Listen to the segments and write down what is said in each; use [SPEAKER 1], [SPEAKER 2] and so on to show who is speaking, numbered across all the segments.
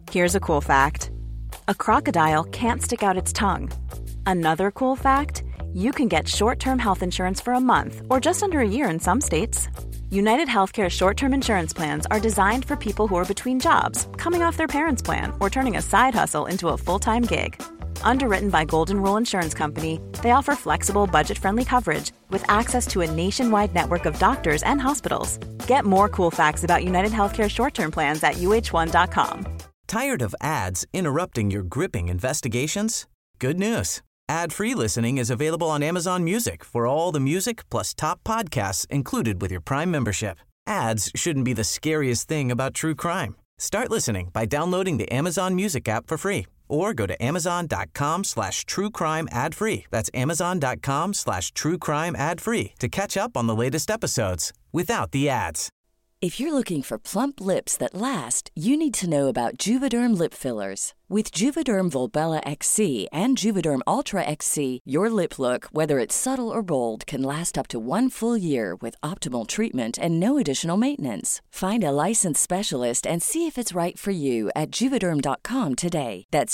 [SPEAKER 1] Here's a cool fact. A crocodile can't stick out its tongue. Another cool fact, you can get short-term health insurance for a month or just under a year in some states. United Healthcare short-term insurance plans are designed for people who are between jobs, coming off their parents' plan, or turning a side hustle into a full-time gig. Underwritten by Golden Rule Insurance Company, they offer flexible, budget-friendly coverage with access to a nationwide network of doctors and hospitals. Get more cool facts about United Healthcare short-term plans at uh1.com.
[SPEAKER 2] Tired of ads interrupting your gripping investigations? Good news. Ad-free listening is available on Amazon Music for all the music plus top podcasts included with your Prime membership. Ads shouldn't be the scariest thing about true crime. Start listening by downloading the Amazon Music app for free or go to amazon.com/truecrime ad-free. That's amazon.com/truecrime ad-free to catch up on the latest episodes without the ads.
[SPEAKER 3] If you're looking for plump lips that last, you need to know about Juvederm lip fillers. With Juvederm Volbella XC and Juvederm Ultra XC, your lip look, whether it's subtle or bold, can last up to 1 full year with optimal treatment and no additional maintenance. Find a licensed specialist and see if it's right for you at Juvederm.com today. That's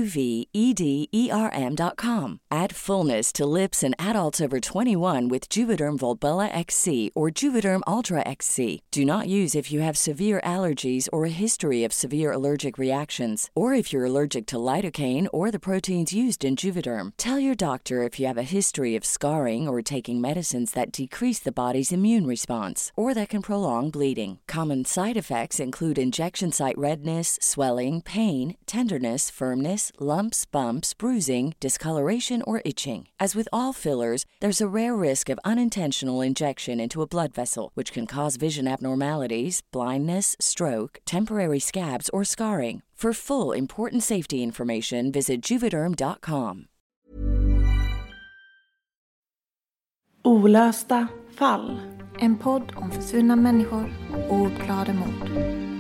[SPEAKER 3] JUVEDERM.com. Add fullness to lips in adults over 21 with Juvederm Volbella XC or Juvederm Ultra XC. Do not use if you have severe allergies or a history of severe allergic reactions, or if you're allergic to lidocaine or the proteins used in Juvederm. Tell your doctor if you have a history of scarring or taking medicines that decrease the body's immune response or that can prolong bleeding. Common side effects include injection site redness, swelling, pain, tenderness, firmness, lumps, bumps, bruising, discoloration, or itching. As with all fillers, there's a rare risk of unintentional injection into a blood vessel, which can cause vision abnormalities, blindness, stroke, temporary scabs, or scarring. For full important safety information, visit Juvederm.com.
[SPEAKER 4] Olösta fall. En podd om försvunna människor och ouppklarade mord.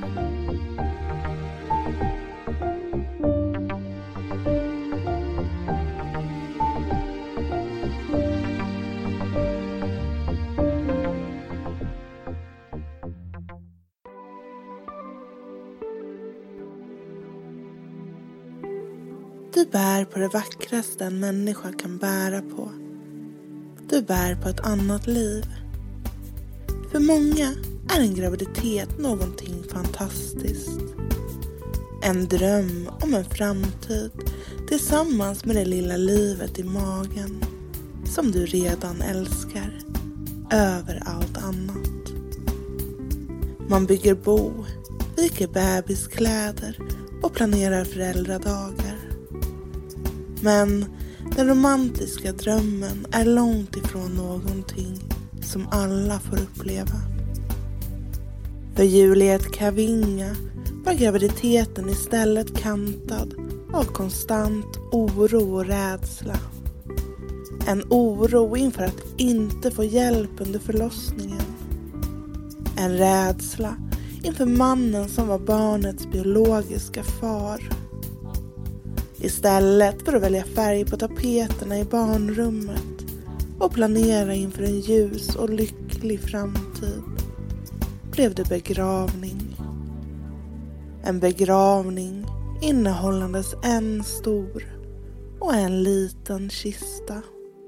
[SPEAKER 5] Du bär på det vackraste en människa kan bära på. Du bär på ett annat liv. För många är en graviditet någonting fantastiskt. En dröm om en framtid tillsammans med det lilla livet i magen som du redan älskar över allt annat. Man bygger bo, viker bebiskläder och planerar föräldradagar. Men den romantiska drömmen är långt ifrån någonting som alla får uppleva. För Juliet Kavinga var graviditeten istället kantad av konstant oro och rädsla. En oro inför att inte få hjälp under förlossningen. En rädsla inför mannen som var barnets biologiska far. Istället för att välja färg på tapeterna i barnrummet och planera inför en ljus och lycklig framtid blev det begravning. En begravning innehållandes en stor och en liten kista.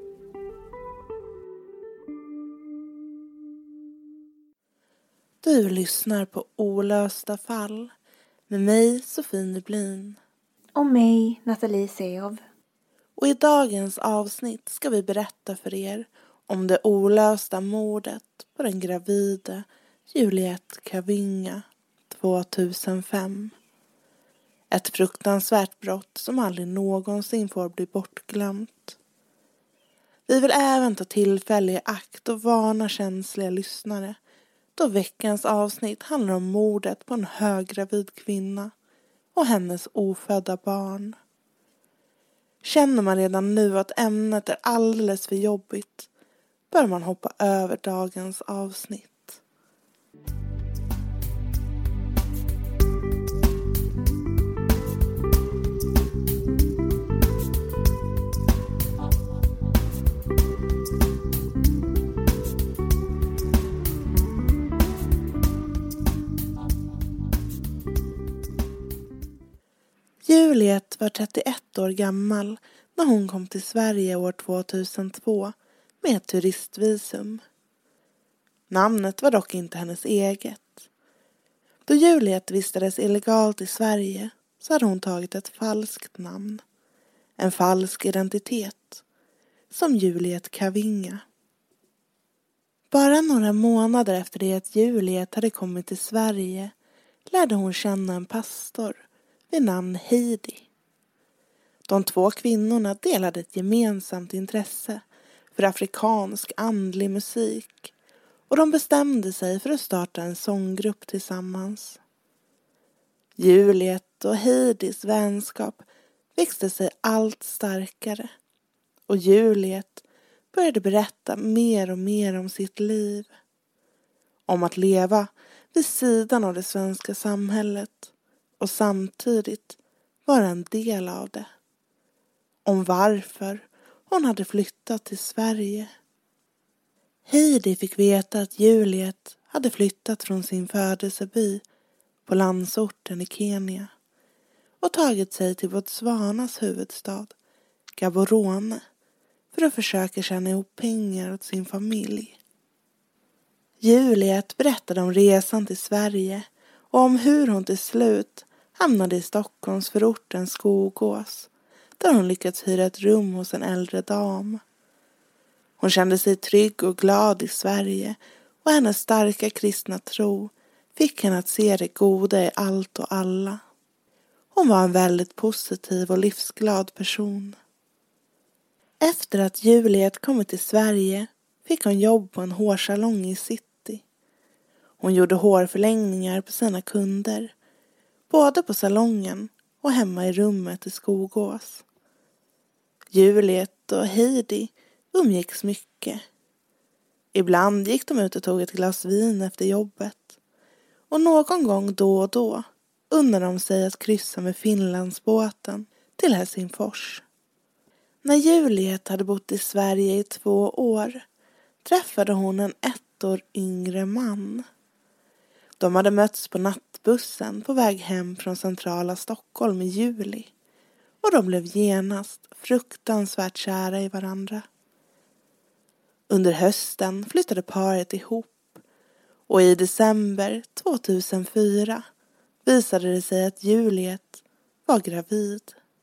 [SPEAKER 5] Du lyssnar på Olösta fall med mig, Sofie Nublin.
[SPEAKER 4] Och mig, Nathalie Seov.
[SPEAKER 5] Och i dagens avsnitt ska vi berätta för er om det olösta mordet på den gravida Juliet Kavinga 2005. Ett fruktansvärt brott som aldrig någonsin får bli bortglömt. Vi vill även ta tillfälle i akt och varna känsliga lyssnare då veckans avsnitt handlar om mordet på en höggravid kvinna och hennes ofödda barn. Känner man redan nu att ämnet är alldeles för jobbigt bör man hoppa över dagens avsnitt. Juliet var 31 år gammal när hon kom till Sverige år 2002 med ett turistvisum. Namnet var dock inte hennes eget. Då Juliet vistades illegalt i Sverige så hade hon tagit ett falskt namn. En falsk identitet. Som Juliet Kavinga. Bara några månader efter det att Juliet hade kommit till Sverige lärde hon känna en pastor vid namn Heidi. De två kvinnorna delade ett gemensamt intresse för afrikansk andlig musik och de bestämde sig för att starta en sånggrupp tillsammans. Juliet och Heidis vänskap växte sig allt starkare och Juliet började berätta mer och mer om sitt liv. Om att leva vid sidan av det svenska samhället och samtidigt vara en del av det. Om varför hon hade flyttat till Sverige. Heidi fick veta att Juliet hade flyttat från sin födelseby på landsorten i Kenya och tagit sig till Botswanas huvudstad, Gaborone, för att försöka tjäna ihop pengar åt sin familj. Juliet berättade om resan till Sverige och om hur hon till slut hamnade i Stockholms förorten Skogås, där hon lyckats hyra ett rum hos en äldre dam. Hon kände sig trygg och glad i Sverige och hennes starka kristna tro fick henne att se det goda i allt och alla. Hon var en väldigt positiv och livsglad person. Efter att Juliet kommit till Sverige fick hon jobb på en hårsalong i city. Hon gjorde hårförlängningar på sina kunder, både på salongen och hemma i rummet i Skogås. Juliet och Heidi umgicks mycket. Ibland gick de ut och tog ett glas vin efter jobbet. Och någon gång då och då unnade de sig att kryssa med Finlandsbåten till Helsingfors. När Juliet hade bott i Sverige i 2 år träffade hon en 1 år yngre man. De hade mötts på nattbussen på väg hem från centrala Stockholm i juli. Och de blev genast fruktansvärt kära i varandra. Under hösten flyttade paret ihop och i december 2004 visade det sig att Juliet var gravid.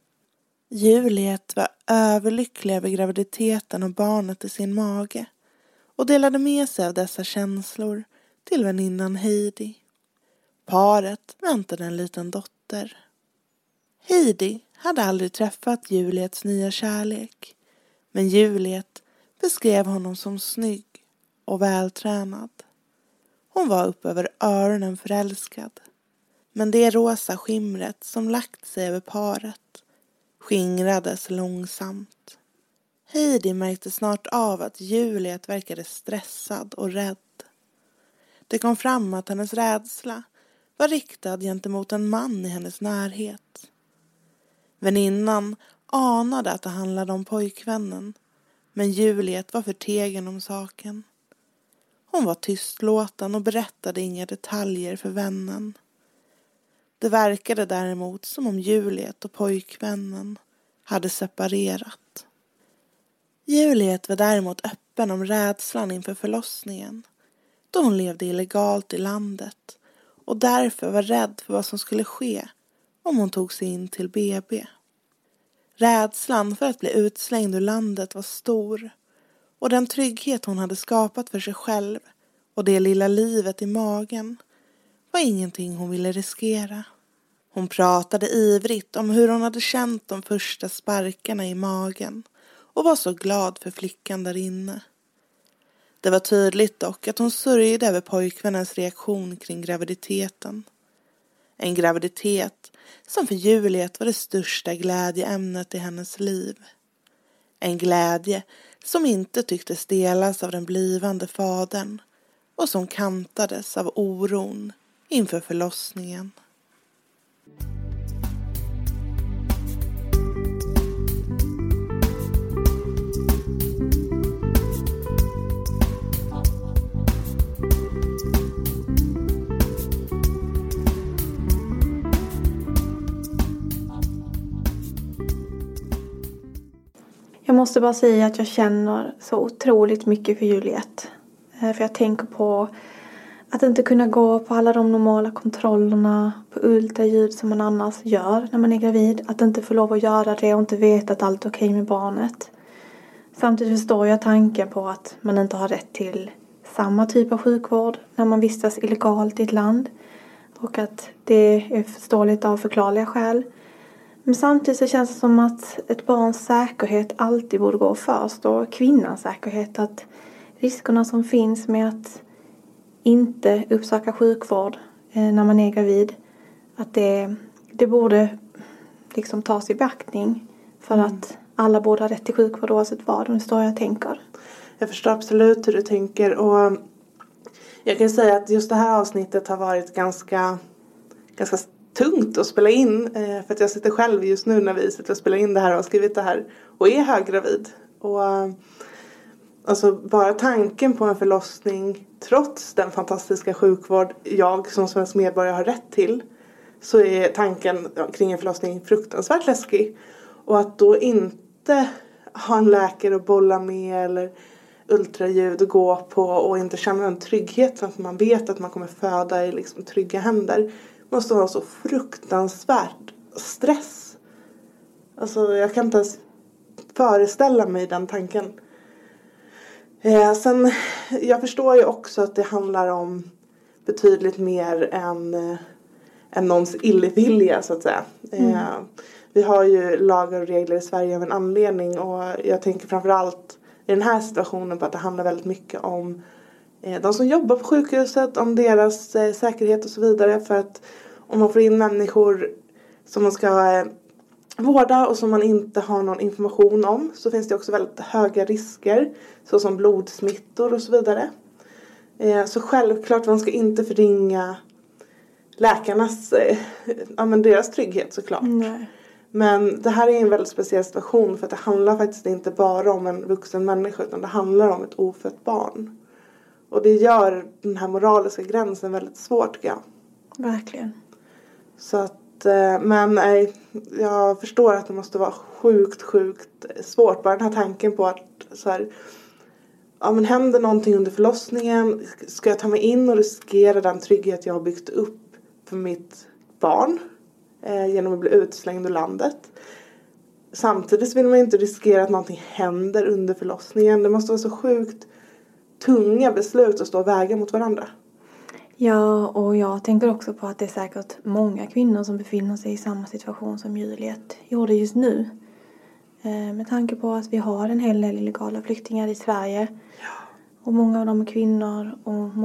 [SPEAKER 5] Juliet var överlycklig över graviditeten och barnet i sin mage och delade med sig av dessa känslor till väninnan Heidi. Paret väntade en liten dotter. Heidi hade aldrig träffat Juliets nya kärlek, men Juliet beskrev honom som snygg och vältränad. Hon var upp över öronen förälskad, men det rosa skimret som lagt sig över paret skingrades långsamt. Heidi märkte snart av att Juliet verkade stressad och rädd. Det kom fram att hennes rädsla var riktad gentemot en man i hennes närhet. Väninnan anade att det handlade om pojkvännen, men Juliet var förtegen om saken. Hon var tystlåten och berättade inga detaljer för vännen. Det verkade däremot som om Juliet och pojkvännen hade separerat. Juliet var däremot öppen om rädslan inför förlossningen, då hon levde illegalt i landet och därför var rädd för vad som skulle ske om hon tog sig in till BB. Rädslan för att bli utslängd ur landet var stor och den trygghet hon hade skapat för sig själv och det lilla livet i magen var ingenting hon ville riskera. Hon pratade ivrigt om hur hon hade känt de första sparkarna i magen och var så glad för flickan där inne. Det var tydligt dock att hon sörjde över pojkvännens reaktion kring graviditeten. En graviditet som för Juliet var det största glädjeämnet i hennes liv. En glädje som inte tycktes delas av den blivande fadern och som kantades av oron inför förlossningen.
[SPEAKER 4] Jag måste bara säga att jag känner så otroligt mycket för Juliet. För jag tänker på att inte kunna gå på alla de normala kontrollerna, på ultraljud som man annars gör när man är gravid. Att inte få lov att göra det och inte veta att allt är okej med barnet. Samtidigt förstår jag tanken på att man inte har rätt till samma typ av sjukvård när man vistas illegalt i ett land. Och att det är förståeligt av förklarliga skäl. Men samtidigt så känns det som att ett barns säkerhet alltid borde gå först. Och kvinnans säkerhet, att riskerna som finns med att inte uppsöka sjukvård när man är gravid. Att det borde liksom tas i beaktning. För att alla borde ha rätt till sjukvård oavsett vad. Det står jag tänker.
[SPEAKER 5] Jag förstår absolut hur du tänker. Och jag kan säga att just det här avsnittet har varit ganska tungt att spela in. För att jag sitter själv just nu när vi sitter och spelar in det här och har skrivit det här. Och är höggravid. Och alltså bara tanken på en förlossning, trots den fantastiska sjukvård jag som svensk medborgare har rätt till, så är tanken kring en förlossning fruktansvärt läskig. Och att då inte ha en läkare att bolla med eller ultraljud att gå på och inte känna en trygghet för att man vet att man kommer föda i liksom trygga händer, måste vara så fruktansvärt stress. Alltså jag kan inte ens föreställa mig den tanken. Sen, jag förstår ju också att det handlar om betydligt mer än någons illvilja så att säga. Vi har ju lagar och regler i Sverige av en anledning, och jag tänker framförallt i den här situationen på att det handlar väldigt mycket om de som jobbar på sjukhuset, om deras säkerhet och så vidare. För att om man får in människor som man ska vårda och som man inte har någon information om, så finns det också väldigt höga risker, såsom blodsmittor och så vidare. Så självklart man ska inte förringa läkarnas, deras trygghet såklart. Nej. Men det här är en väldigt speciell situation, för att det handlar faktiskt inte bara om en vuxen människa, utan det handlar om ett ofött barn. Och det gör den här moraliska gränsen väldigt svårt, tycker jag. Verkligen. Så att, men nej, jag förstår att det måste vara sjukt svårt. Bara den här tanken på att så här, men händer någonting under förlossningen, ska jag ta mig in och riskera den trygghet jag har byggt upp för mitt barn genom att bli utslängd ur landet. Samtidigt vill man inte riskera att någonting händer under förlossningen. Det måste vara så sjukt tunga beslut att stå och väga mot varandra.
[SPEAKER 4] Ja, och jag tänker också på att det är säkert många kvinnor som befinner sig i samma situation som Juliet gjorde just nu. Med tanke på att vi har en hel del illegala flyktingar i Sverige. Ja. Och många av dem är kvinnor.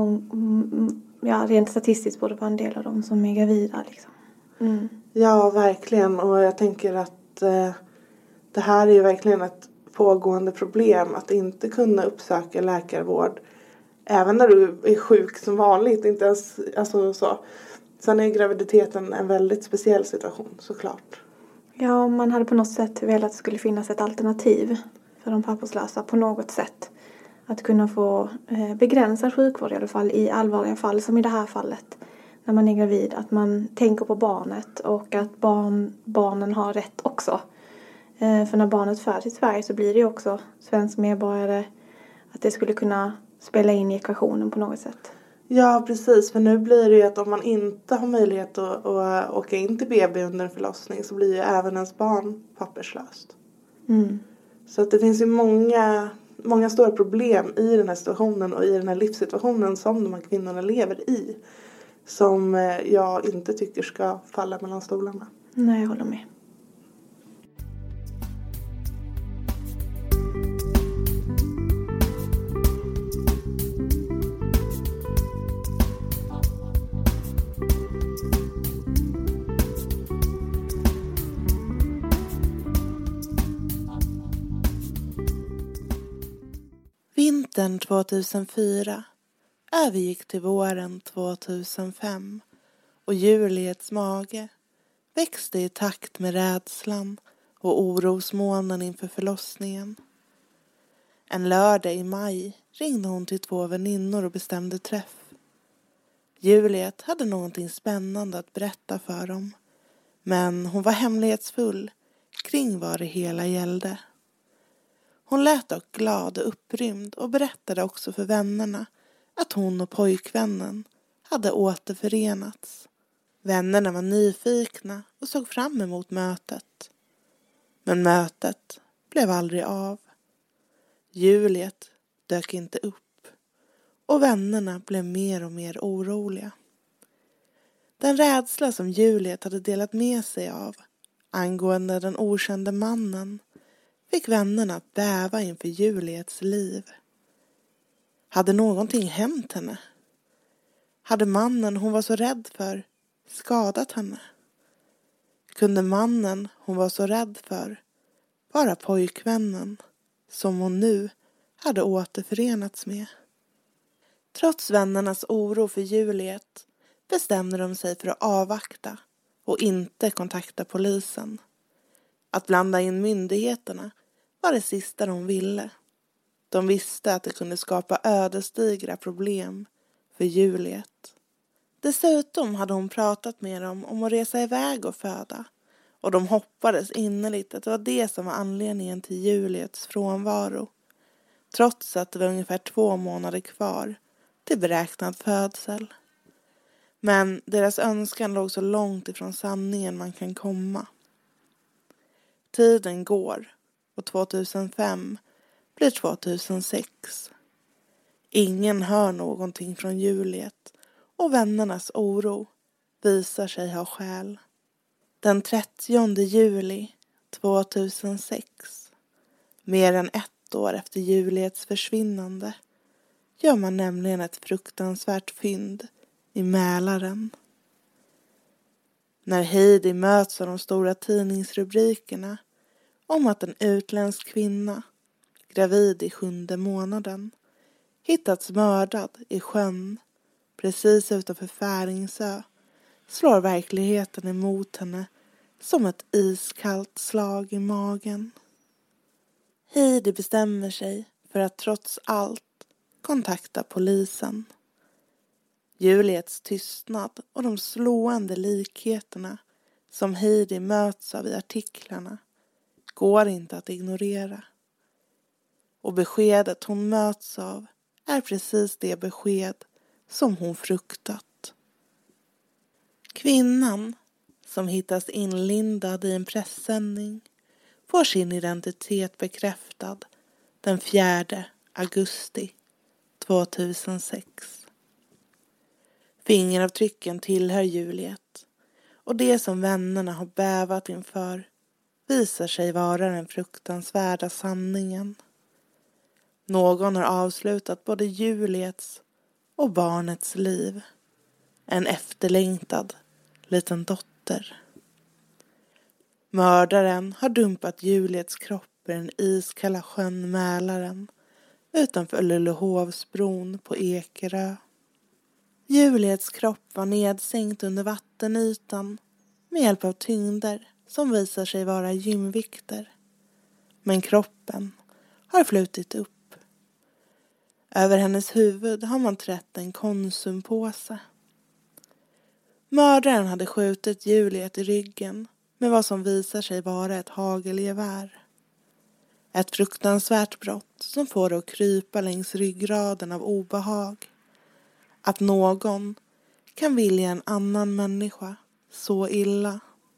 [SPEAKER 4] Och rent statistiskt borde vara en del av dem som är gravida. Liksom. Mm.
[SPEAKER 5] Ja, verkligen. Och jag tänker att det här är ju verkligen ett pågående problem. Att inte kunna uppsöka läkarvård. Även när du är sjuk som vanligt. Inte ens, alltså, så. Sen är graviditeten en väldigt speciell situation, såklart.
[SPEAKER 4] Ja, man hade på något sätt velat att det skulle finnas ett alternativ för de papperslösa på något sätt. Att kunna få begränsad sjukvård i alla fall i allvarliga fall, som i det här fallet. När man är gravid, att man tänker på barnet och att barnen har rätt också. För när barnet föds i Sverige så blir det ju också svensk medborgare, att det skulle kunna spela in i ekvationen på något sätt.
[SPEAKER 5] Ja, precis. För nu blir det ju att om man inte har möjlighet att åka in till BB under en förlossning, så blir ju även ens barn papperslöst. Mm. Så att det finns ju många stora problem i den här situationen och i den här livssituationen som de här kvinnorna lever i. Som jag inte tycker ska falla mellan stolarna.
[SPEAKER 4] Nej, jag håller med.
[SPEAKER 5] Vintern 2004 övergick till våren 2005 och Juliets mage växte i takt med rädslan och orosmånen inför förlossningen. En lördag i maj ringde hon till 2 väninnor och bestämde träff. Juliet hade någonting spännande att berätta för dem, men hon var hemlighetsfull kring vad det hela gällde. Hon lät dock glad och upprymd och berättade också för vännerna att hon och pojkvännen hade återförenats. Vännerna var nyfikna och såg fram emot mötet. Men mötet blev aldrig av. Juliet dök inte upp och vännerna blev mer och mer oroliga. Den rädsla som Juliet hade delat med sig av angående den okände mannen fick vännerna att bäva inför Juliets liv. Hade någonting hänt henne? Hade mannen hon var så rädd för skadat henne? Kunde mannen hon var så rädd för vara pojkvännen som hon nu hade återförenats med? Trots vännernas oro för Juliet bestämde de sig för att avvakta och inte kontakta polisen. Att blanda in myndigheterna var det sista de ville. De visste att det kunde skapa ödesdigra problem för Juliet. Dessutom hade hon pratat med dem om att resa iväg och föda. Och de hoppades innerligt att det var det som var anledningen till Juliets frånvaro. Trots att det var ungefär 2 månader kvar till beräknad födsel. Men deras önskan låg så långt ifrån sanningen man kan komma. Tiden går och 2005 blir 2006. Ingen hör någonting från Juliet och vännernas oro visar sig ha skäl. Den 30 juli 2006, mer än 1 år efter Juliets försvinnande, gör man nämligen ett fruktansvärt fynd i Mälaren. När Heidi möts av de stora tidningsrubrikerna om att en utländsk kvinna, gravid i 7:e månaden, hittats mördad i sjön precis utanför Färingsö, slår verkligheten emot henne som ett iskallt slag i magen. Heidi bestämmer sig för att trots allt kontakta polisen. Juliets tystnad och de slående likheterna som Heidi möts av i artiklarna går inte att ignorera. Och beskedet hon möts av är precis det besked som hon fruktat. Kvinnan som hittas inlindad i en pressändning får sin identitet bekräftad den 4 augusti 2006. Fingeravtrycken tillhör Juliet och det som vännerna har bävat inför visar sig vara den fruktansvärda sanningen. Någon har avslutat både Juliets och barnets liv. En efterlängtad liten dotter. Mördaren har dumpat Juliets kropp i den iskalla sjön Mälaren utanför Lullehovsbron på Ekerö. Juliets kropp var nedsänkt under vattenytan med hjälp av tyngder som visar sig vara gymvikter. Men kroppen har flutit upp. Över hennes huvud har man trätt en konsumpåse. Mördaren hade skjutit Juliet i ryggen med vad som visar sig vara ett hagelgevär. Ett fruktansvärt brott som får det att krypa längs ryggraden av obehag. Att någon kan vilja en annan människa så illa.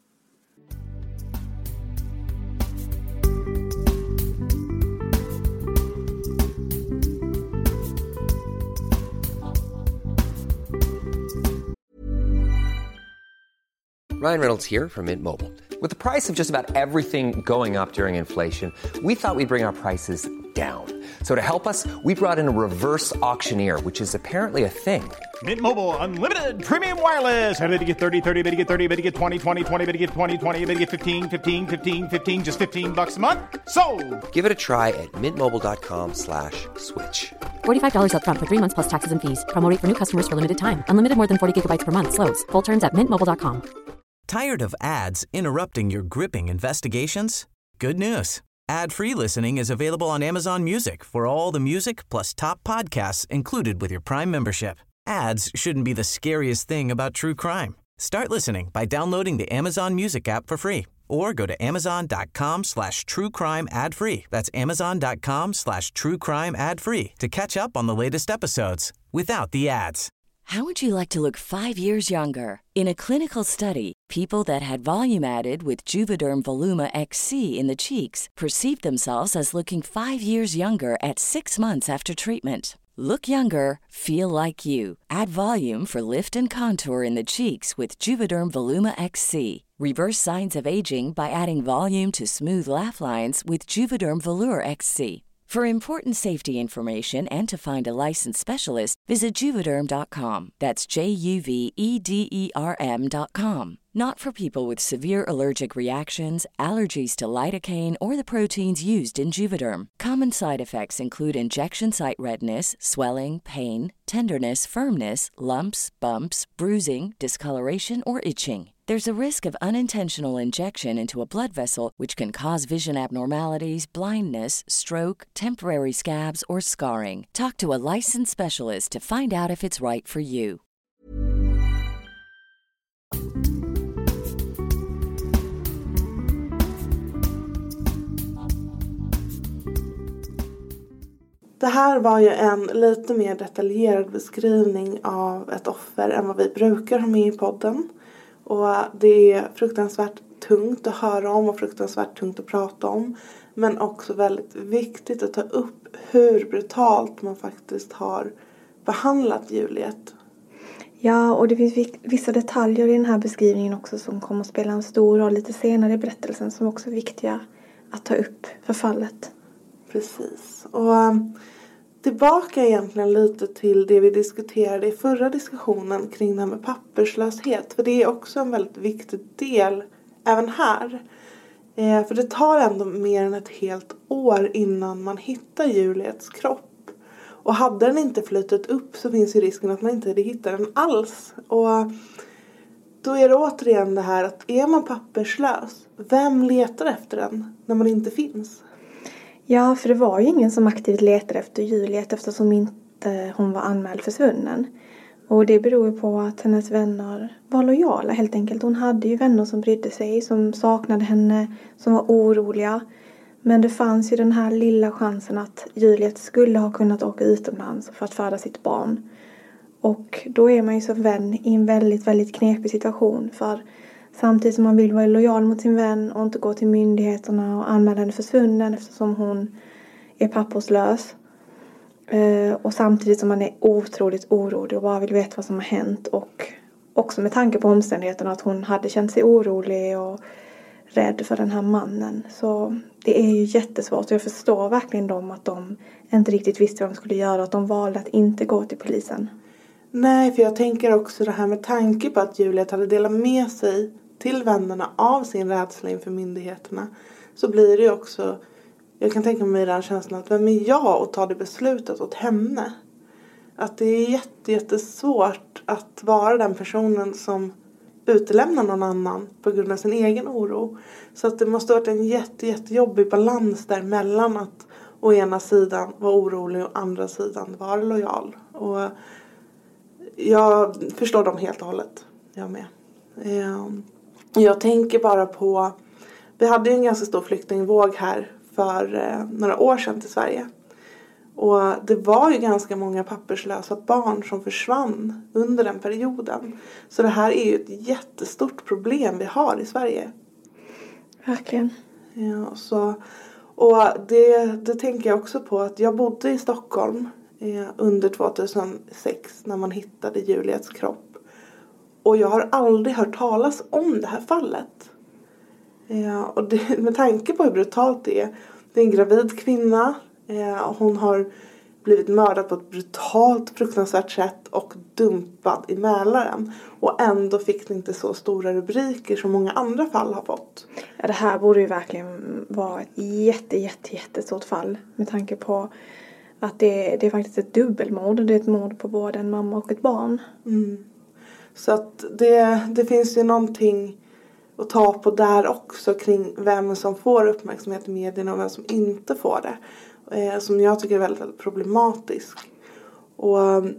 [SPEAKER 6] Ryan Reynolds here from Mint Mobile. With the price of just about everything going up during inflation, we thought we'd bring our prices down. So to help us, we brought in a reverse auctioneer, which is apparently a thing.
[SPEAKER 7] Mint Mobile Unlimited Premium Wireless. How to get 30, 30, bit to get 30, bit to get 20, 20, 20, bit to get 20, 20, bit to get 15, 15, 15, 15, just $15 a month? Sold!
[SPEAKER 6] Give it a try at mintmobile.com/switch.
[SPEAKER 8] $45 up front for 3 months plus taxes and fees. Promo rate for new customers for limited time. Unlimited more than 40 gigabytes per month. Slows full terms at mintmobile.com.
[SPEAKER 2] Tired of ads interrupting your gripping investigations? Good news. Ad-free listening is available on Amazon Music for all the music plus top podcasts included with your Prime membership. Ads shouldn't be the scariest thing about true crime. Start listening by downloading the Amazon Music app for free or go to amazon.com/truecrime ad-free. That's amazon.com/truecrime ad-free to catch up on the latest episodes without the ads.
[SPEAKER 3] How would you like to look 5 years younger? In a clinical study, people that had volume added with Juvederm Voluma XC in the cheeks perceived themselves as looking 5 years younger at 6 months after treatment. Look younger, feel like you. Add volume for lift and contour in the cheeks with Juvederm Voluma XC. Reverse signs of aging by adding volume to smooth laugh lines with Juvederm Volure XC. For important safety information and to find a licensed specialist, visit Juvederm.com. That's JUVEDERM.com. Not for people with severe allergic reactions, allergies to lidocaine, or the proteins used in Juvederm. Common side effects include injection site redness, swelling, pain, tenderness, firmness, lumps, bumps, bruising, discoloration, or itching. There's a risk of unintentional injection into a blood vessel, which can cause vision abnormalities, blindness, stroke, temporary scabs, or scarring. Talk to a licensed specialist to find out if it's right for you.
[SPEAKER 5] Det här var ju en lite mer detaljerad beskrivning av ett offer än vad vi brukar ha med i podden. Och det är fruktansvärt tungt att höra om och fruktansvärt tungt att prata om. Men också väldigt viktigt att ta upp hur brutalt man faktiskt har behandlat Juliet.
[SPEAKER 4] Ja, och det finns vissa detaljer i den här beskrivningen också som kommer att spela en stor roll lite senare i berättelsen som också är viktiga att ta upp för fallet.
[SPEAKER 5] Precis. Och tillbaka egentligen lite till det vi diskuterade i förra diskussionen kring det här med papperslöshet. För det är också en väldigt viktig del även här. För det tar ändå mer än ett helt år innan man hittar Juliets kropp. Och hade den inte flyttat upp så finns ju risken att man inte hade hittat den alls. Och då är det återigen det här att är man papperslös, vem letar efter den när man inte finns?
[SPEAKER 4] Ja, för det var ju ingen som aktivt letade efter Juliet eftersom inte hon var anmäld försvunnen. Och det beror ju på att hennes vänner var lojala helt enkelt. Hon hade ju vänner som brydde sig, som saknade henne, som var oroliga. Men det fanns ju den här lilla chansen att Juliet skulle ha kunnat åka utomlands för att föda sitt barn. Och då är man ju som vän i en väldigt, väldigt knepig situation. För samtidigt som man vill vara lojal mot sin vän och inte gå till myndigheterna och anmäla henne försvunnen eftersom hon är papperslös. Och samtidigt som man är otroligt orolig och bara vill veta vad som har hänt. Och också med tanke på omständigheterna att hon hade känt sig orolig och rädd för den här mannen. Så det är ju jättesvårt och jag förstår verkligen dem att de inte riktigt visste vad de skulle göra. Att de valde att inte gå till polisen.
[SPEAKER 5] Nej, för jag tänker också det här med tanke på att Juliet hade delat med sig till vännerna av sin rädsla inför myndigheterna. Så blir det ju också, jag kan tänka mig den känslan att vem är jag att ta det beslutet åt henne? Att det är jättesvårt att vara den personen som utelämnar någon annan på grund av sin egen oro. Så att det måste ha varit en jättejobbig balans där mellan att å ena sidan vara orolig och å andra sidan vara lojal. Och jag förstår dem helt och hållet. Jag med. Jag tänker bara på, vi hade ju en ganska stor flyktingvåg här för några år sedan till Sverige. Och det var ju ganska många papperslösa barn som försvann under den perioden. Så det här är ju ett jättestort problem vi har i Sverige.
[SPEAKER 4] Verkligen.
[SPEAKER 5] Ja, så, och det tänker jag också på att jag bodde i Stockholm under 2006 när man hittade Juliets kropp. Och jag har aldrig hört talas om det här fallet. Och det, med tanke på hur brutalt det är en gravid kvinna. Hon har blivit mördad på ett brutalt, fruktansvärt sätt och dumpad i Mälaren. Och ändå fick det inte så stora rubriker som många andra fall har fått.
[SPEAKER 4] Ja, det här borde ju verkligen vara ett jättestort fall. Med tanke på att det är faktiskt ett dubbelmord. Det är ett mord på både en mamma och ett barn.
[SPEAKER 5] Mm. Så att det finns ju någonting att ta på där också kring vem som får uppmärksamhet i medierna och vem som inte får det. Som jag tycker är väldigt, väldigt problematisk. Och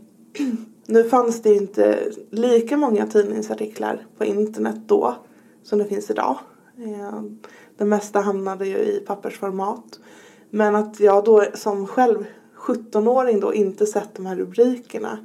[SPEAKER 5] nu fanns det inte lika många tidningsartiklar på internet då som det finns idag. Det mesta hamnade ju i pappersformat. Men att jag då som själv 17-åring då inte sett de här rubrikerna.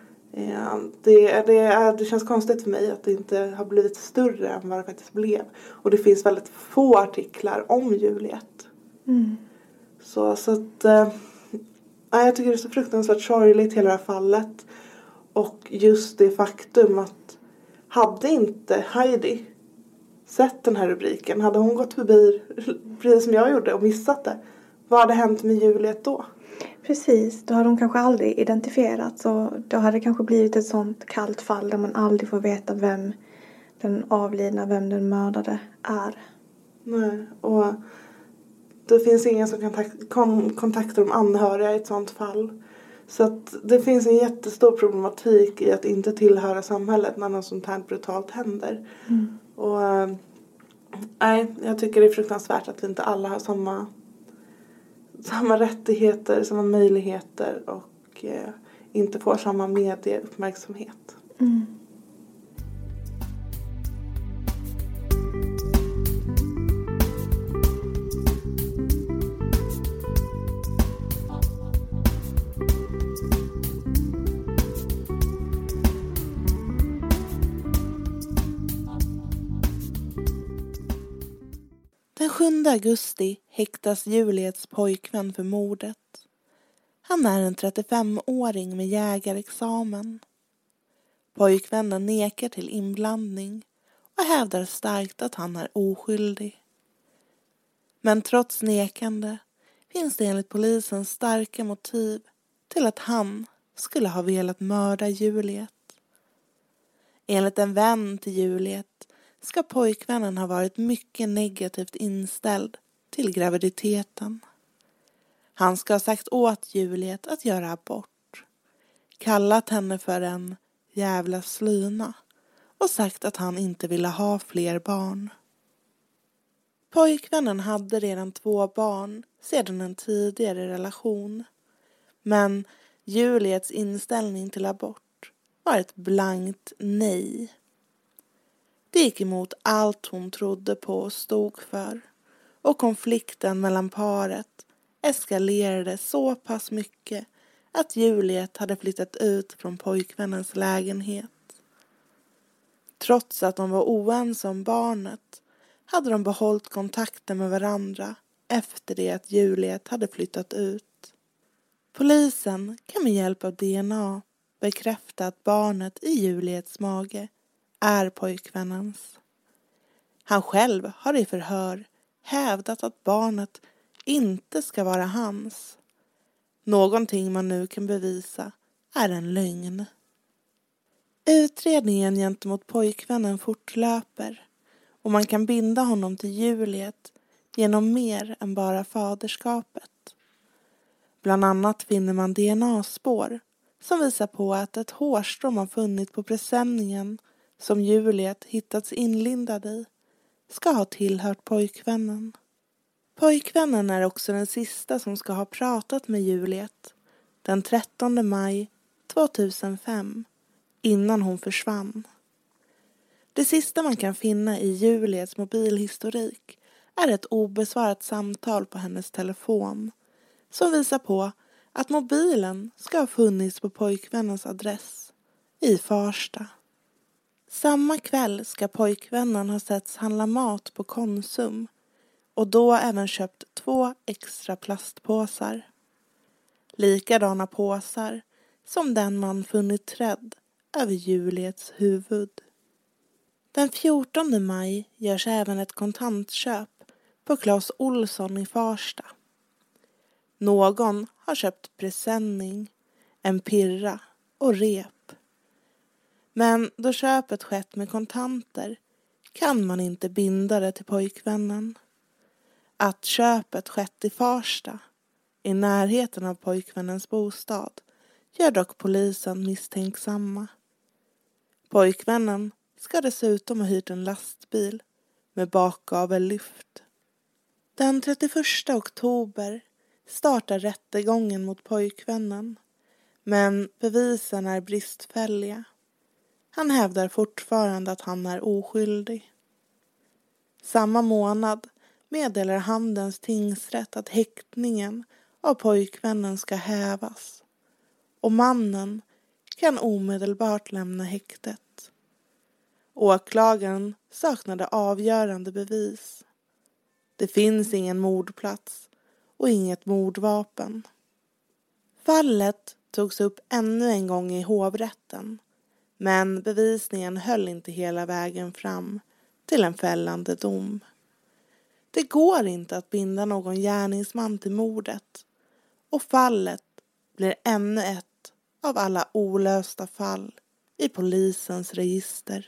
[SPEAKER 5] Det känns konstigt för mig att det inte har blivit större än vad det faktiskt blev. Och det finns väldigt få artiklar om Juliet. Så att jag tycker det är så fruktansvärt sorgligt hela det här fallet. Och just det faktum att hade inte Heidi sett den här rubriken, hade hon gått förbi precis som jag gjorde och missat det, vad hade hänt med Juliet då?
[SPEAKER 4] Precis, då hade hon kanske aldrig identifierats och då hade det kanske blivit ett sånt kallt fall där man aldrig får veta vem den avlidna, vem den mördade är.
[SPEAKER 5] Nej, och det finns ingen som kan kontakta de anhöriga i ett sånt fall. Så att det finns en jättestor problematik i att inte tillhöra samhället när något sånt här brutalt händer. Och jag tycker det är fruktansvärt att vi inte alla har samma rättigheter, samma möjligheter och inte får samma medieuppmärksamhet. Den 7 augusti häktas Juliets pojkvän för mordet. Han är en 35-åring med jägarexamen. Pojkvännen nekar till inblandning och hävdar starkt att han är oskyldig. Men trots nekande finns det enligt polisen starka motiv till att han skulle ha velat mörda Juliet. Enligt en vän till Juliet ska pojkvännen ha varit mycket negativt inställd till graviditeten. Han ska ha sagt åt Juliet att göra abort, kallat henne för en jävla slyna och sagt att han inte ville ha fler barn. Pojkvännen hade redan 2 barn sedan en tidigare relation, men Juliets inställning till abort var ett blankt nej. Det gick emot allt hon trodde på och stod för, och konflikten mellan paret eskalerade så pass mycket att Juliet hade flyttat ut från pojkvännens lägenhet. Trots att de var oense om barnet hade de behållit kontakten med varandra efter det att Juliet hade flyttat ut. Polisen kan med hjälp av DNA bekräfta att barnet i Juliets mage är pojkvännens. Han själv har i förhör hävdat att barnet inte ska vara hans. Någonting man nu kan bevisa är en lögn. Utredningen gentemot pojkvännen fortlöper och man kan binda honom till Juliet genom mer än bara faderskapet. Bland annat finner man DNA-spår som visar på att ett hårstrå man funnit på presenningen som Juliet hittats inlindad i ska ha tillhört pojkvännen. Pojkvännen är också den sista som ska ha pratat med Juliet den 13 maj 2005 innan hon försvann. Det sista man kan finna i Juliets mobilhistorik är ett obesvarat samtal på hennes telefon som visar på att mobilen ska ha funnits på pojkvännens adress i Farsta. Samma kväll ska pojkvännen ha setts handla mat på Konsum och då även köpt 2 extra plastpåsar. Likadana påsar som den man funnit trädd över Juliets huvud. Den 14 maj görs även ett kontantköp på Clas Olsson i Farsta. Någon har köpt presenning, en pirra och rep. Men då köpet skett med kontanter kan man inte binda det till pojkvännen. Att köpet skett i Farsta, i närheten av pojkvännens bostad, gör dock polisen misstänksamma. Pojkvännen ska dessutom ha hyrt en lastbil med bakgavellyft. Den 31 oktober startar rättegången mot pojkvännen, men bevisen är bristfälliga. Han hävdar fortfarande att han är oskyldig. Samma månad meddelar Handens tingsrätt att häktningen av pojkvännen ska hävas. Och mannen kan omedelbart lämna häktet. Åklagaren saknade avgörande bevis. Det finns ingen mordplats och inget mordvapen. Fallet togs upp ännu en gång i hovrätten, men bevisningen höll inte hela vägen fram till en fällande dom. Det går inte att binda någon gärningsman till mordet, och fallet blir ännu ett av alla olösta fall i polisens register.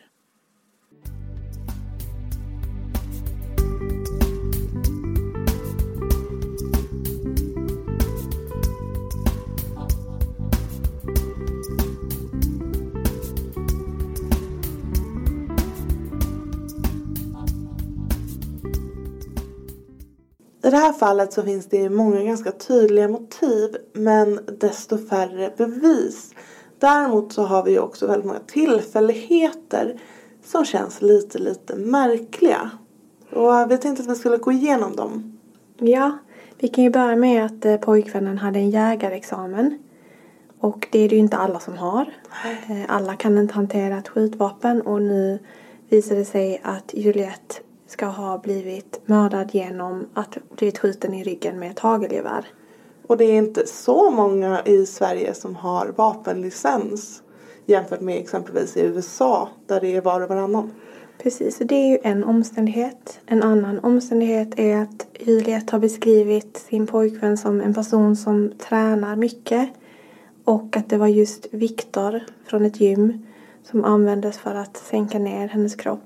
[SPEAKER 5] I det här fallet så finns det många ganska tydliga motiv, men desto färre bevis. Däremot så har vi också väldigt många tillfälligheter som känns lite märkliga. Och jag tänkte att vi skulle gå igenom dem.
[SPEAKER 4] Ja, vi kan ju börja med att pojkvännen hade en jägarexamen. Och det är det ju inte alla som har. Alla kan inte hantera ett skjutvapen, och nu visar det sig att Juliette ska ha blivit mördad genom att blivit skjuten i ryggen med ett hagelgevär.
[SPEAKER 5] Och det är inte så många i Sverige som har vapenlicens jämfört med exempelvis i USA där det är var och varannan.
[SPEAKER 4] Precis, och det är ju en omständighet. En annan omständighet är att Juliette har beskrivit sin pojkvän som en person som tränar mycket. Och att det var just Viktor från ett gym som användes för att sänka ner hennes kropp.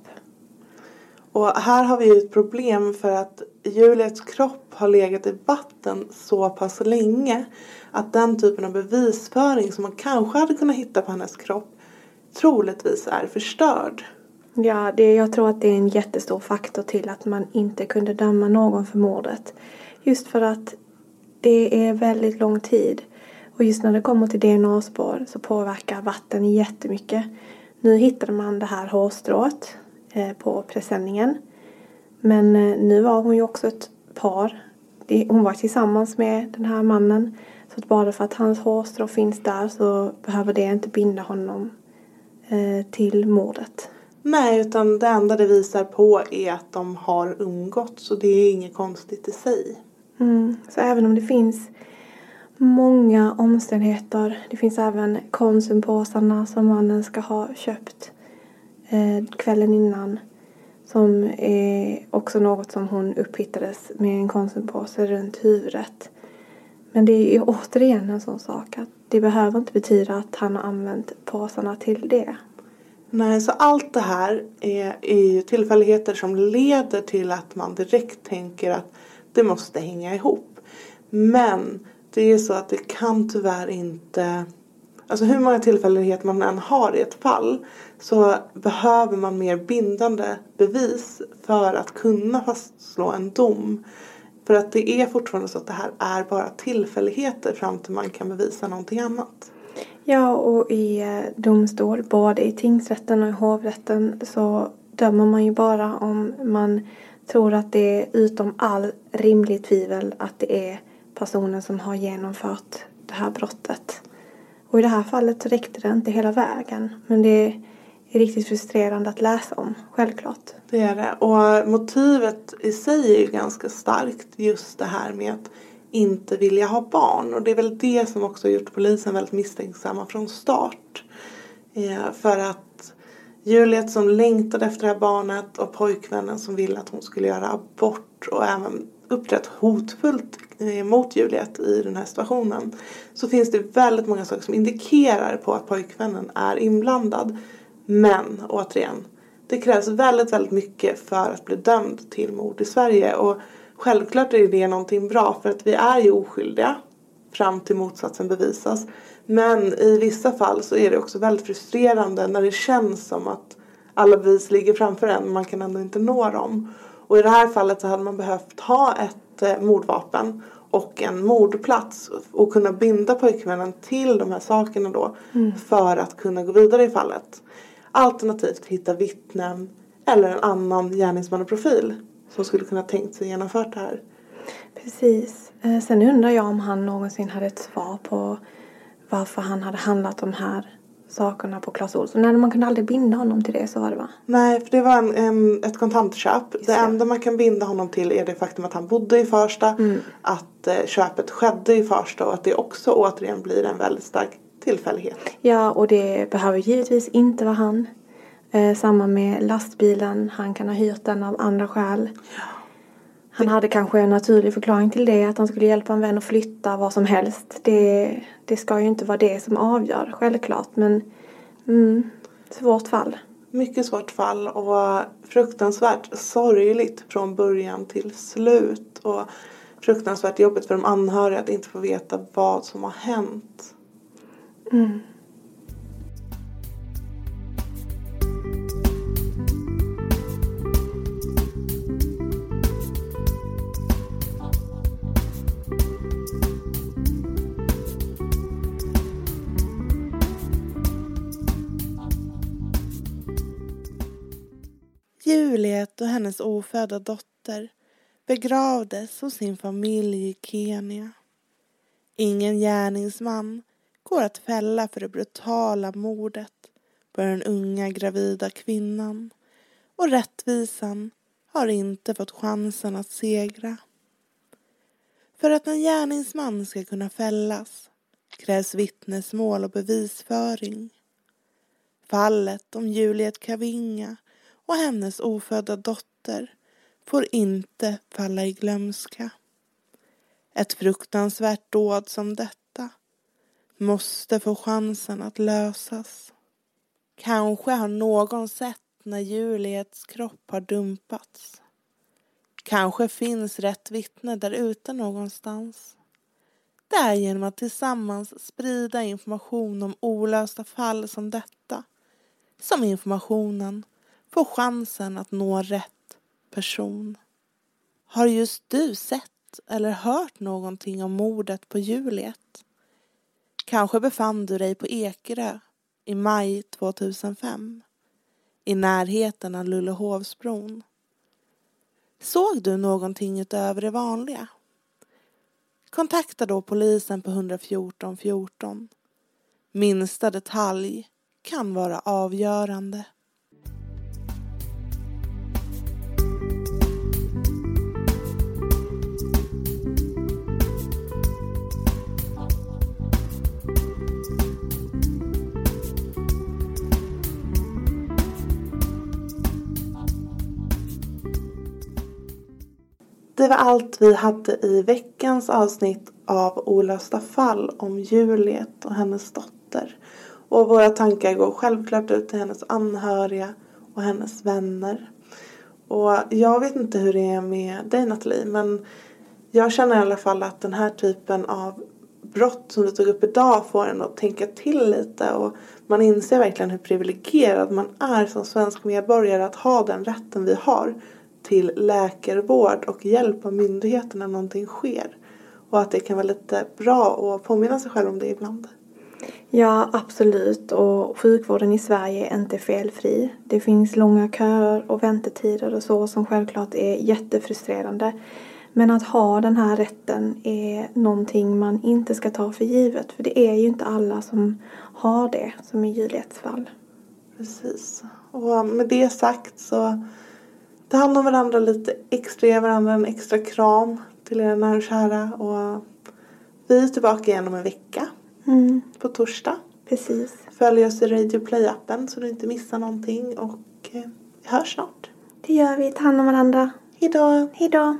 [SPEAKER 5] Och här har vi ju ett problem för att Juliettes kropp har legat i vatten så pass länge att den typen av bevisföring som man kanske hade kunnat hitta på hennes kropp troligtvis är förstörd.
[SPEAKER 4] Ja, jag tror att det är en jättestor faktor till att man inte kunde döma någon för mordet. Just för att det är väldigt lång tid. Och just när det kommer till DNA-spår så påverkar vatten jättemycket. Nu hittade man det här hårstrået på presenningen. Men nu var hon ju också ett par. Hon var tillsammans med den här mannen. Så att bara för att hans hårstrå finns där så behöver det inte binda honom till mordet.
[SPEAKER 5] Nej, utan det enda det visar på är att de har umgått. Så det är inget konstigt i sig.
[SPEAKER 4] Så även om det finns många omständigheter. Det finns även konsumpåsarna som mannen ska ha köpt kvällen innan. Som är också något som hon upphittades med en konsumpåse runt huvudet. Men det är ju återigen en sån sak att det behöver inte betyda att han har använt påsarna till det.
[SPEAKER 5] Nej, så allt det här är ju tillfälligheter som leder till att man direkt tänker att det måste hänga ihop. Men det är så att det kan tyvärr inte... Alltså hur många tillfälligheter man än har i ett fall så behöver man mer bindande bevis för att kunna fastslå en dom. För att det är fortfarande så att det här är bara tillfälligheter fram till man kan bevisa någonting annat.
[SPEAKER 4] Ja, och i domstol, både i tingsrätten och i hovrätten så dömer man ju bara om man tror att det är utom all rimlig tvivel att det är personen som har genomfört det här brottet. Och i det här fallet så räckte det inte hela vägen. Men det är riktigt frustrerande att läsa om, självklart.
[SPEAKER 5] Det är det. Och motivet i sig är ju ganska starkt. Just det här med att inte vilja ha barn. Och det är väl det som också har gjort polisen väldigt misstänksamma från start. För att Juliette som längtade efter det här barnet och pojkvännen som ville att hon skulle göra abort och även uppträtt hotfullt mot Juliette i den här situationen, så finns det väldigt många saker som indikerar på att pojkvännen är inblandad. Men återigen, det krävs väldigt, väldigt mycket för att bli dömd till mord i Sverige. Och självklart är det någonting bra för att vi är ju oskyldiga fram till motsatsen bevisas. Men i vissa fall så är det också väldigt frustrerande när det känns som att alla bevis ligger framför en men man kan ändå inte nå dem. Och i det här fallet så hade man behövt ha ett mordvapen och en mordplats och kunna binda pojkvännen till de här sakerna då för att kunna gå vidare i fallet. Alternativt hitta vittnen eller en annan gärningsmannaprofil som skulle kunna tänkt sig genomfört det här.
[SPEAKER 4] Precis. Sen undrar jag om han någonsin hade ett svar på varför han hade handlat de här sakerna på Clas Ohlson. Nej, man kunde aldrig binda honom till det, så var det va?
[SPEAKER 5] Nej, för det var ett kontantköp. Det enda man kan binda honom till är det faktum att han bodde i Farsta. Att köpet skedde i Farsta och att det också återigen blir en väldigt stark tillfällighet.
[SPEAKER 4] Ja, och det behöver givetvis inte vara han. Samma med lastbilen. Han kan ha hyrt den av andra skäl. Ja. Han hade kanske en naturlig förklaring till det. Att han skulle hjälpa en vän att flytta, vad som helst. Det ska ju inte vara det som avgör, självklart. Men svårt fall. Mycket svårt fall och fruktansvärt sorgligt från början till slut. Och fruktansvärt jobbigt för de anhöriga att inte få veta vad som har hänt. Juliet och hennes ofödda dotter begravdes hos sin familj i Kenya. Ingen gärningsman går att fälla för det brutala mordet på den unga gravida kvinnan, och rättvisan har inte fått chansen att segra. För att en gärningsman ska kunna fällas krävs vittnesmål och bevisföring. Fallet om Juliet Kavinga och hennes ofödda dotter får inte falla i glömska. Ett fruktansvärt dåd som detta måste få chansen att lösas. Kanske har någon sett när Juliets kropp har dumpats. Kanske finns rätt vittne där ute någonstans. Det är genom att tillsammans sprida information om olösta fall som detta som informationen får chansen att nå rätt person. Har just du sett eller hört någonting om mordet på Juliet? Kanske befann du dig på Ekerö i maj 2005, i närheten av Lullehovsbron. Såg du någonting utöver det vanliga? Kontakta då polisen på 114 14. Minsta detalj kan vara avgörande. Det var allt vi hade i veckans avsnitt av Olösta fall om Juliet och hennes dotter. Och våra tankar går självklart ut till hennes anhöriga och hennes vänner. Och jag vet inte hur det är med dig, Nathalie, men jag känner i alla fall att den här typen av brott som du tog upp idag får en att tänka till lite. Och man inser verkligen hur privilegierad man är som svensk medborgare att ha den rätten vi har till läkarvård och hjälp av myndigheterna när någonting sker. Och att det kan vara lite bra att påminna sig själv om det ibland. Ja, absolut. Och sjukvården i Sverige är inte felfri. Det finns långa köer och väntetider och så som självklart är jättefrustrerande. Men att ha den här rätten är någonting man inte ska ta för givet. För det är ju inte alla som har det, som i Juliets fall.
[SPEAKER 5] Precis. Och med det sagt så ta hand om varandra lite extra, ge varandra en extra kram till era nära och kära. Och vi är tillbaka igen om en vecka på torsdag.
[SPEAKER 4] Precis.
[SPEAKER 5] Följ oss i Radio Play-appen så du inte missar någonting. Och vi hörs snart.
[SPEAKER 4] Det gör vi. Ta hand om varandra.
[SPEAKER 5] Hejdå.
[SPEAKER 4] Hejdå.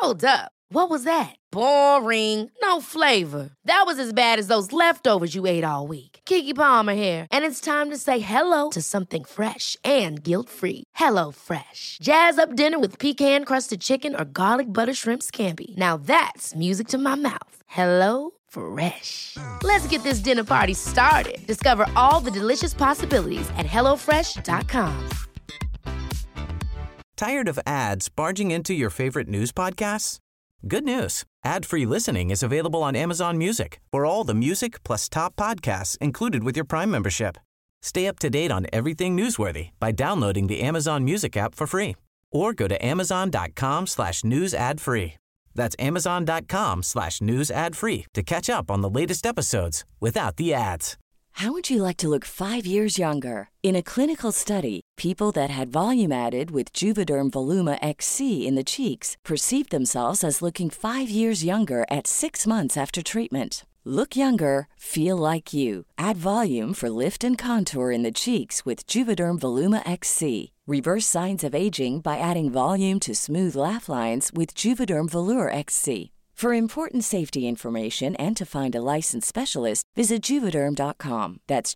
[SPEAKER 9] Hold up. What was that? Boring. No flavor. That was as bad as those leftovers you ate all week. Keke Palmer here, and it's time to say hello to something fresh and guilt-free. Hello Fresh. Jazz up dinner with pecan-crusted chicken or garlic butter shrimp scampi. Now that's music to my mouth. Hello Fresh. Let's get this dinner party started. Discover all the delicious possibilities at hellofresh.com.
[SPEAKER 2] Tired of ads barging into your favorite news podcasts? Good news. Ad-free listening is available on Amazon Music for all the music plus top podcasts included with your Prime membership. Stay up to date on everything newsworthy by downloading the Amazon Music app for free or go to amazon.com/news ad free. That's amazon.com/news ad free to catch up on the latest episodes without the ads.
[SPEAKER 3] How would you like to look 5 years younger? In a clinical study, people that had volume added with Juvederm Voluma XC in the cheeks perceived themselves as looking 5 years younger at 6 months after treatment. Look younger, feel like you. Add volume for lift and contour in the cheeks with Juvederm Voluma XC. Reverse signs of aging by adding volume to smooth laugh lines with Juvederm Volure XC. For important safety information and to find a licensed specialist, visit Juvederm.com. That's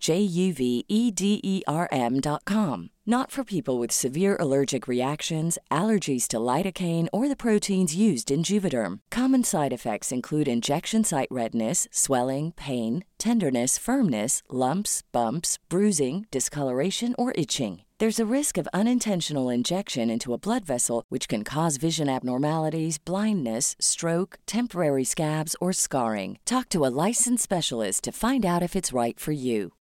[SPEAKER 3] JUVEDERM.com. Not for people with severe allergic reactions, allergies to lidocaine, or the proteins used in Juvederm. Common side effects include injection site redness, swelling, pain, tenderness, firmness, lumps, bumps, bruising, discoloration, or itching. There's a risk of unintentional injection into a blood vessel, which can cause vision abnormalities, blindness, stroke, temporary scabs, or scarring. Talk to a licensed specialist to find out if it's right for you.